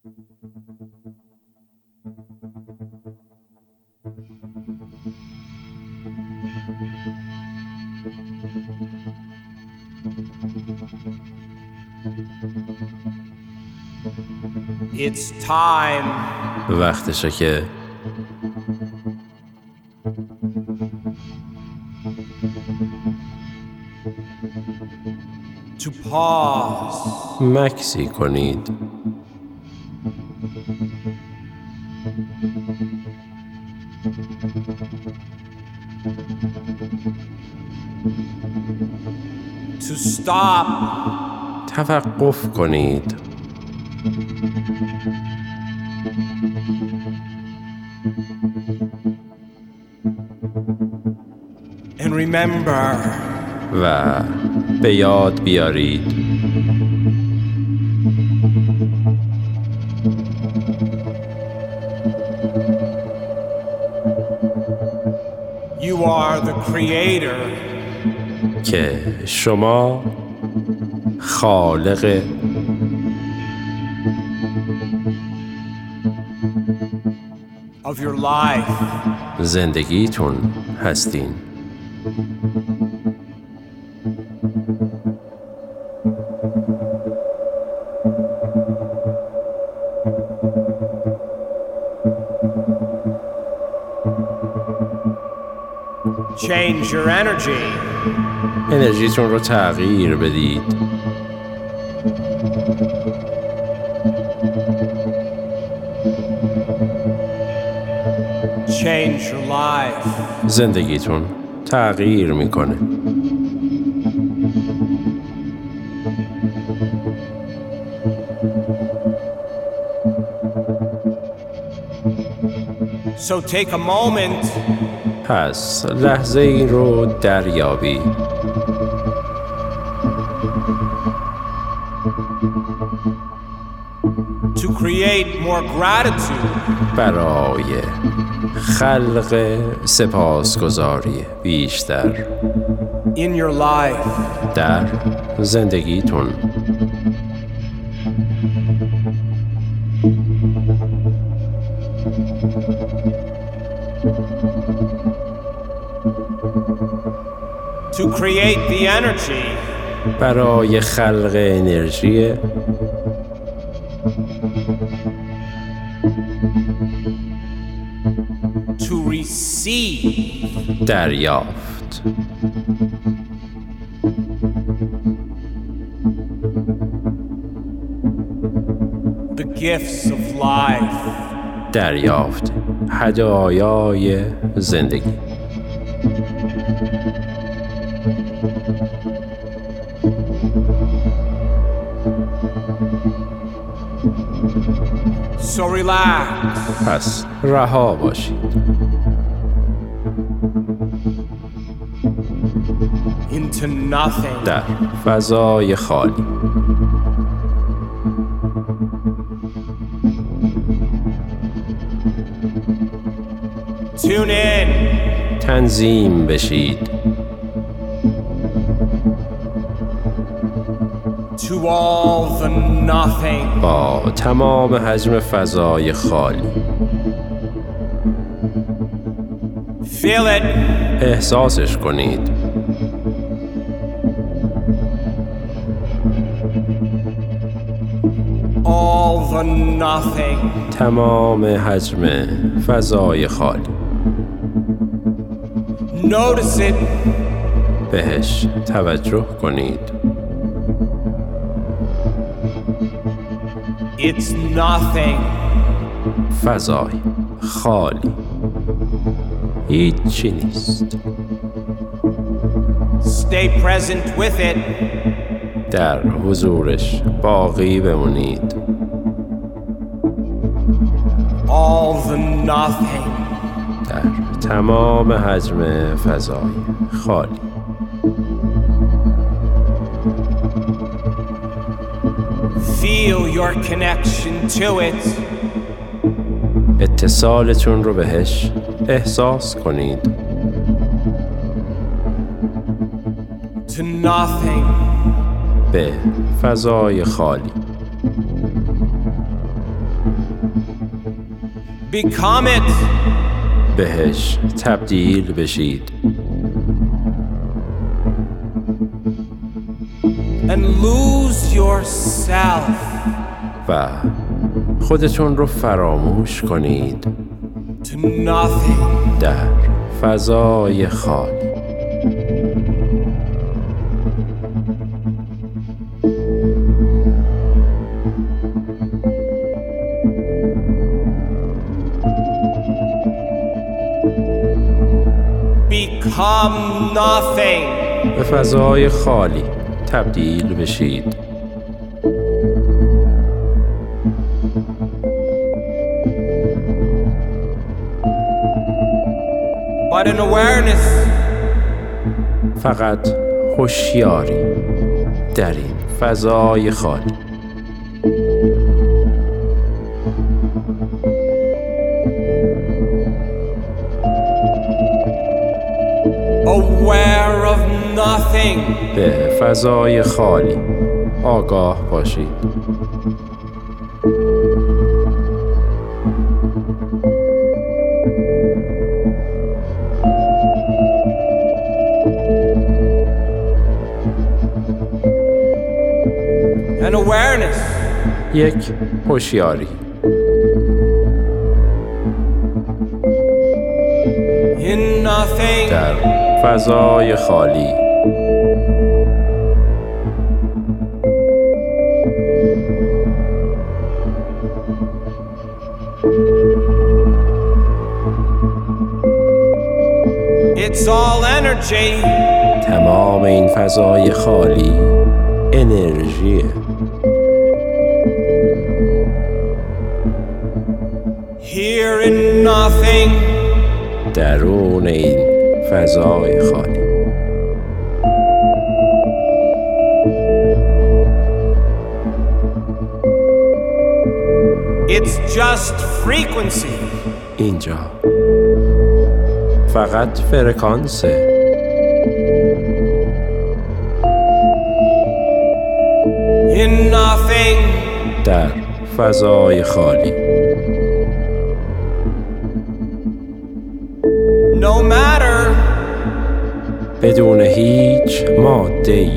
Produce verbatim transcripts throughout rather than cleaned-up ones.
It's time. وقتشه که to pause. مکسی کنید. To stop. توقف کنید. And remember. و به یاد بیارید. You are the creator. که شما خالق of your life. زندگیتون هستین. Change your energy. انرژیتون رو تغییر بدید. Change your life. زندگیتون تغییر میکنه. So take a moment. پس لحظه ای رو دریابید. To create more gratitude. برای خلق سپاسگزاری بیشتر in your life. در زندگیتون. To create the energy. برای خلق انرژی To receive. دریافت. The gifts of life. دریافت هدایای زندگی. So relax. پس رها باشید. Into nothing. در فضای خالی. Tune in. تنظیم بشید. To all the nothing. با تمام حجم فضای خالی. Feel it. احساسش کنید. All the nothing. تمام حجم فضای خالی. Notice it. بهش توجه کنید. It's nothing. فضای خالی. هیچی نیست. Stay present with it. در حضورش باقی بمونید. All the nothing. در تمام حجم فضای خالی. Feel your connection to it. اتصالتون رو بهش احساس کنید. To nothing. به فضای خالی. Become it. بهش تبدیل بشید. And lose yourself. و خودتون رو فراموش کنید To nothing. در فضای خالی. Become nothing. به فضای خالی تبدیل بشید. But in awareness. فقط هوشیاری در این فضای خالی. Aware of nothing. به فضای خالی آگاه باشید. An awareness. یک هوشیاری In nothing. در فضای خالی. It's all energy. تمام این فضای خالی انرژیه. Here in nothing. درون این فضای خالی. It's just frequency. اینجا فقط فرکانسه. In nothing. در فضای خالی. No matter. بدون هیچ ماده‌ای.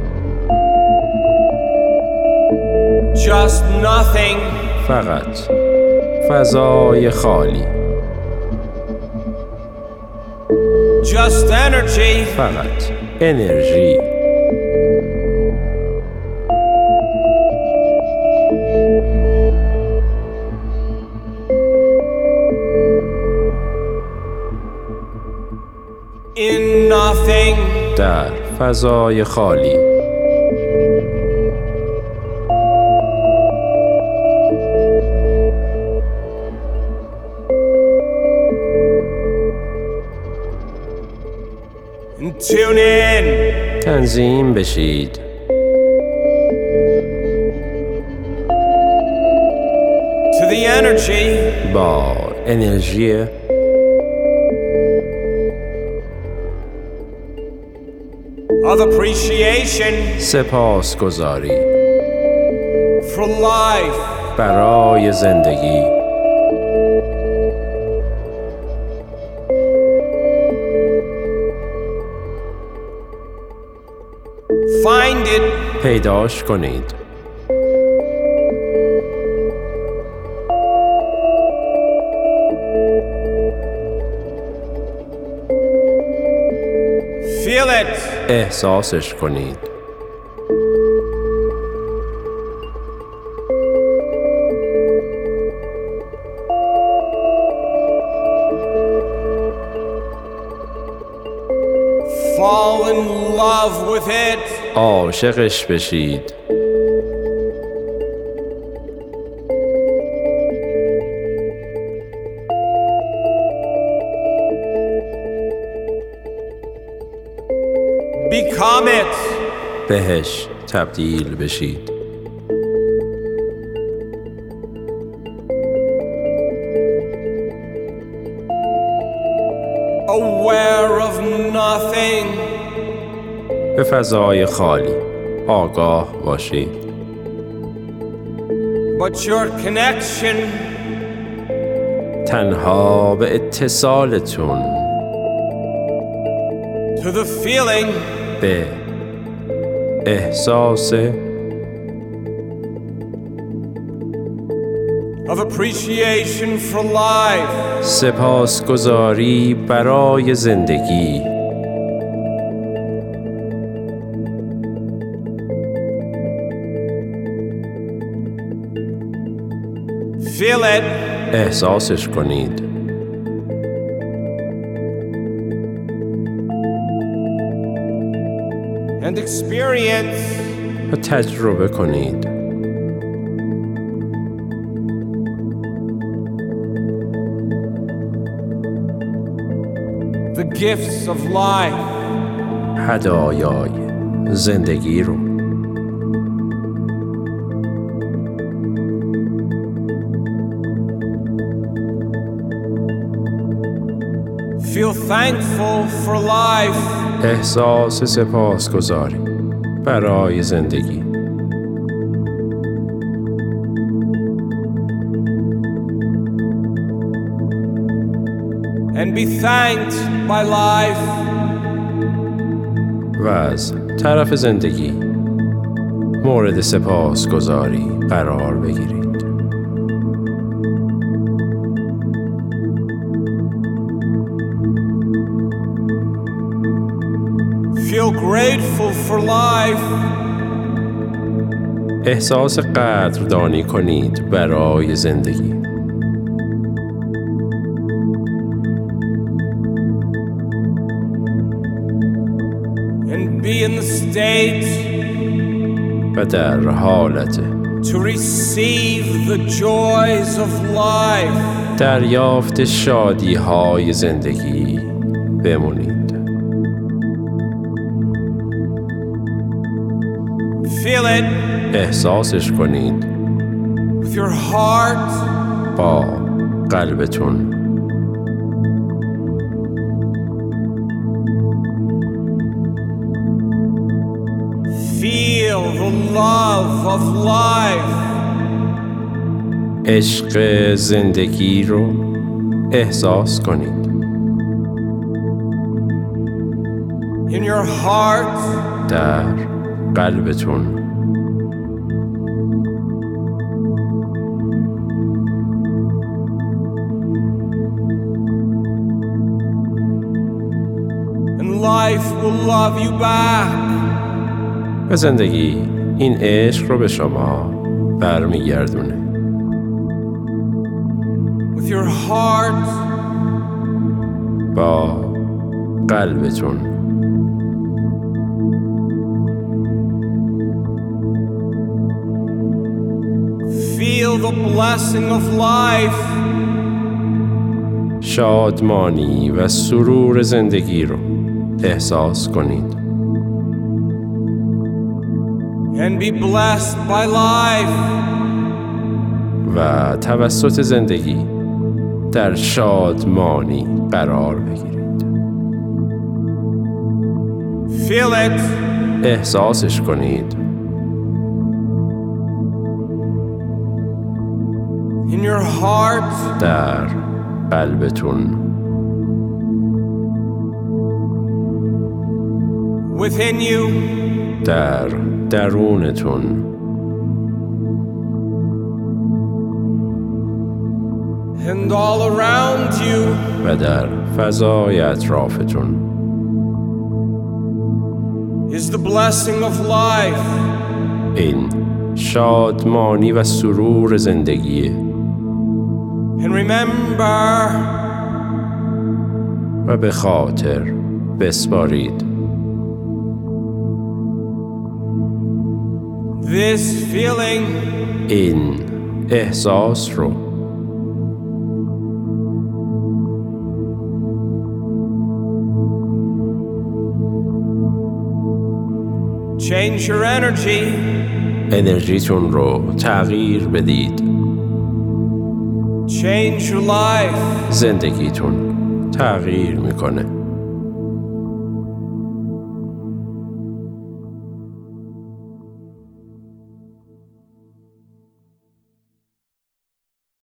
Just nothing. فقط فضای خالی. Just energy. فقط انرژی. In nothing. در فضای خالی. And tune in. تنظیم بشید. To the energy. با انرژی Of appreciation. سپاسگزاری For life. برای زندگی. Find it. پیداش کنید. Feel it. احساسش کنید. Fall in love with it. عاشقش بشید. Become it. بهش تبدیل بشید. Aware of nothing. به فضای خالی آگاه باشید. But your connection تنها به اتصالتون، to the feeling به احساس of appreciation for life, سپاسگزاری برای زندگی. feel it احساسش کنید. and experience و تجربه کنید. the gifts of life, هدایای زندگی رو. feel thankful for life, احساس سپاسگزاری برای زندگی. and be thanked by life و از طرف زندگی مورد سپاسگزاری قرار بگیرید. feel grateful for life احساس قدردانی کنید برای زندگی. and be in the state و در حالت to receive the joys of life, دریافت شادی های زندگی بمونید. feel it احساسش کنید with your heart با قلبتون. feel the love of life عشق زندگی رو احساس کنید. in your heart در قلبتون. and life will love you back و زندگی این عشق رو به شما برمیگردونه. with your heart با قلبتون. feel the blessing of life شادمانی و سرور زندگی رو احساس کنید. and be blessed by life و توسط زندگی در شادمانی قرار بگیرید. feel it احساسش کنید in your heart در قلبتون. within you در درونتون. and all around you و در فضای اطرافتون. is the blessing of life این شادمانی و سرور زندگیه. and remember و به خاطر بسپارید this feeling این احساس رو. change your energy انرژیتون رو تغییر بدید. change your life زندگیتون تغییر میکنه.